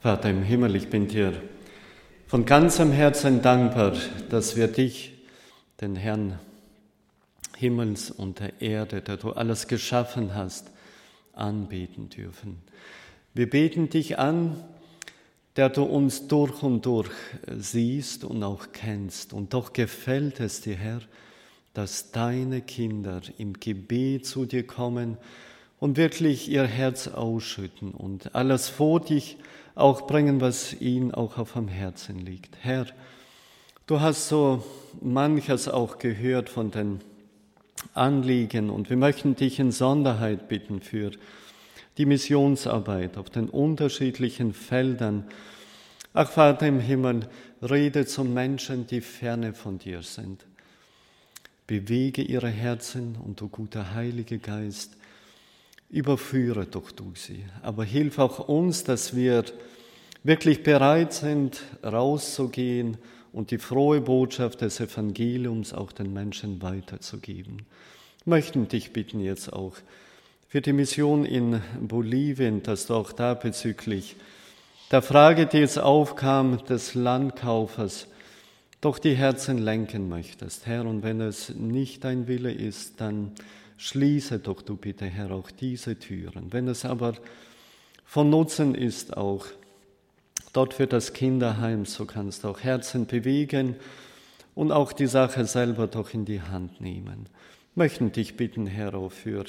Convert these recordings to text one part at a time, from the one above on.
Vater im Himmel, ich bin dir von ganzem Herzen dankbar, dass wir dich, den Herrn Himmels und der Erde, der du alles geschaffen hast, anbeten dürfen. Wir beten dich an, der du uns durch und durch siehst und auch kennst. Und doch gefällt es dir, Herr, dass deine Kinder im Gebet zu dir kommen und wirklich ihr Herz ausschütten und alles vor dich auch bringen, was ihnen auch auf dem Herzen liegt. Herr, du hast so manches auch gehört von den Anliegen und wir möchten dich in Sonderheit bitten für die Missionsarbeit auf den unterschiedlichen Feldern. Ach Vater im Himmel, rede zu Menschen, die ferne von dir sind. Bewege ihre Herzen und du guter Heiliger Geist, überführe doch du sie. Aber hilf auch uns, dass wir wirklich bereit sind, rauszugehen und die frohe Botschaft des Evangeliums auch den Menschen weiterzugeben. Wir möchten dich bitten jetzt auch für die Mission in Bolivien, dass du auch da bezüglich der Frage, die jetzt aufkam, des Landkaufers, doch die Herzen lenken möchtest, Herr. Und wenn es nicht dein Wille ist, dann schließe doch du bitte, Herr, auch diese Türen. Wenn es aber von Nutzen ist, auch dort für das Kinderheim, so kannst du auch Herzen bewegen und auch die Sache selber doch in die Hand nehmen. Wir möchten dich bitten, Herr, auch für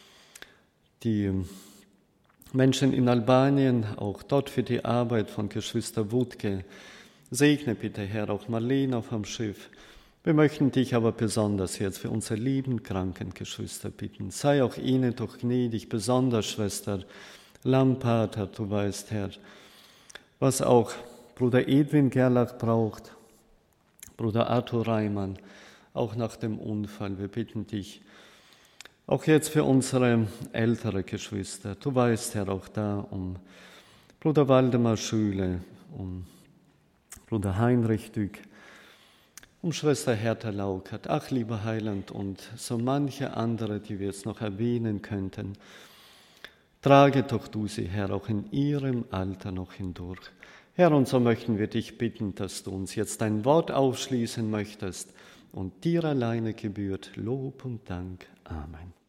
die Menschen in Albanien, auch dort für die Arbeit von Geschwister Wutke. Segne bitte, Herr, auch Marlene auf dem Schiff. Wir möchten dich aber besonders jetzt für unsere lieben kranken Geschwister bitten. Sei auch ihnen doch gnädig, besonders Schwester Lamparter, du weißt, Herr, was auch Bruder Edwin Gerlach braucht, Bruder Arthur Reimann, auch nach dem Unfall. Wir bitten dich auch jetzt für unsere ältere Geschwister. Du weißt, Herr, auch da um Bruder Waldemar Schüle, um Bruder Heinrich Dück, um Schwester Hertha Laukert, ach lieber Heiland und so manche andere, die wir jetzt noch erwähnen könnten. Trage doch du sie, Herr, auch in ihrem Alter noch hindurch. Herr, und so möchten wir dich bitten, dass du uns jetzt dein Wort aufschließen möchtest und dir alleine gebührt Lob und Dank. Amen.